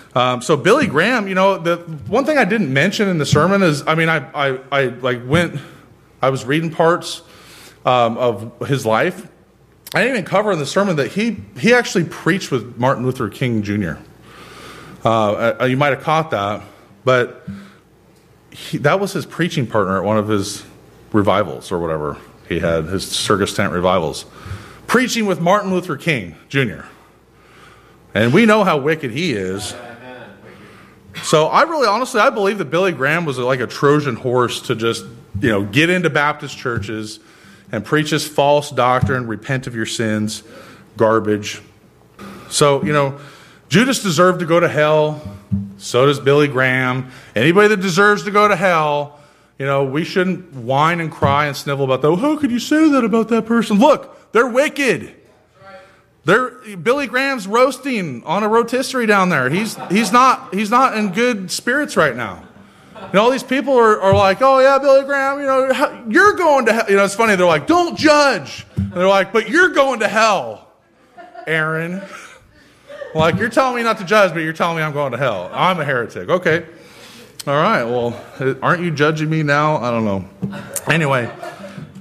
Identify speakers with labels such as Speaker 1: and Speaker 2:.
Speaker 1: So Billy Graham, the one thing I didn't mention in the sermon is, I was reading parts of his life. I didn't even cover in the sermon that he actually preached with Martin Luther King Jr. You might have caught that, but that was his preaching partner at one of his revivals or whatever he had, his circus tent revivals. Preaching with Martin Luther King Jr. And we know how wicked he is. So I believe that Billy Graham was like a Trojan horse to just, get into Baptist churches and preach this false doctrine, repent of your sins, garbage. So, Judas deserved to go to hell. So does Billy Graham. Anybody that deserves to go to hell, we shouldn't whine and cry and snivel about that. Oh, how could you say that about that person? Look, they're wicked. Billy Graham's roasting on a rotisserie down there. He's not in good spirits right now. All these people are like, oh yeah, Billy Graham, you're going to hell. It's funny. They're like, don't judge. And they're like, but you're going to hell, Aaron. Like, you're telling me not to judge, but you're telling me I'm going to hell. I'm a heretic. Okay. All right. Well, aren't you judging me now? I don't know. Anyway.